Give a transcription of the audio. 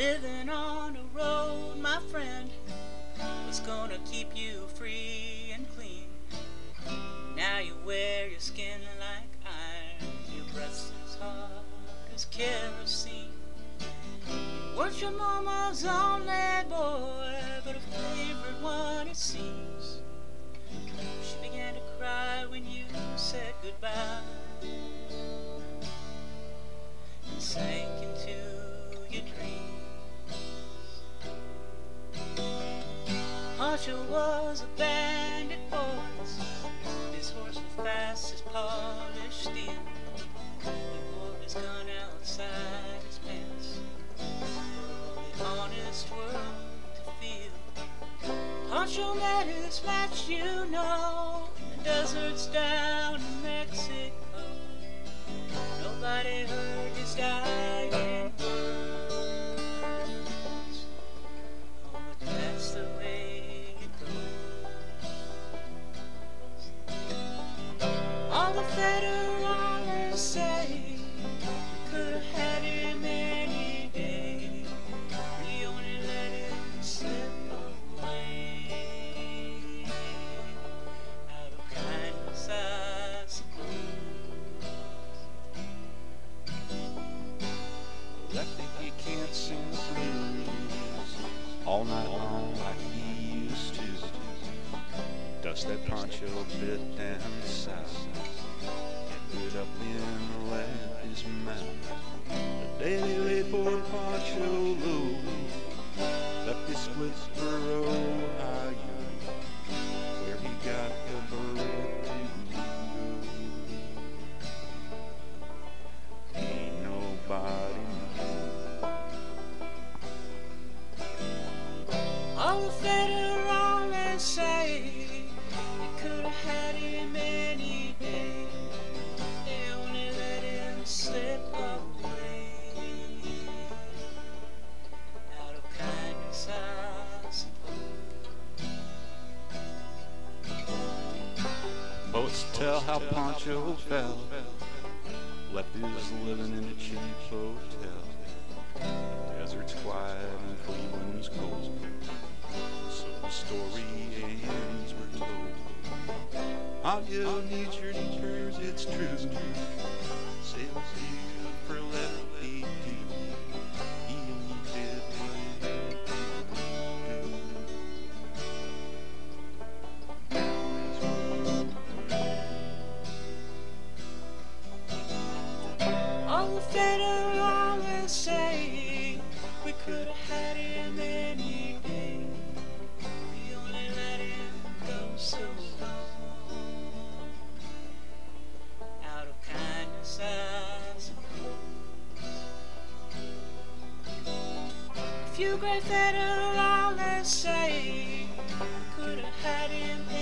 Living on a road, my friend, was gonna keep you free and clean. Now you wear your skin like iron, your breath's as hard as kerosene. You weren't your mama's only boy, but a favorite one it seems. She began to cry when you said goodbye and sank into your dreams. Pancho was a bandit boy. His horse was fast as polished steel. He wore his gun outside his pants for the honest world to feel. Pancho met his match, you know, in the deserts down in Mexico. Nobody heard his dying words. Oh, but that's the way it goes. All the federales say we could have had him any day. We only let him slip away out of kindness, I suppose. Lefty, he can't sing the blues all night long like he used to. Dust that poncho bit down south, get it up in Lefty's mouth. The day they laid poor Poncho low, Lefty split for Ohio, where he got the bullet to go. Ain't nobody All the federales say they could have had him any day. They only let him slip away out of kindness, I suppose. Poets tell how Poncho fell. Lefty's living in a cheap hotel. The desert's quiet and Cleveland's cold. So the story ends, we're told. All you need your prayers, it's true. Say what's good for Lefty too. He only did what All the federales say we could have had him any day. We only let him go so long out of kindness, I suppose. A few great federales say we could have had him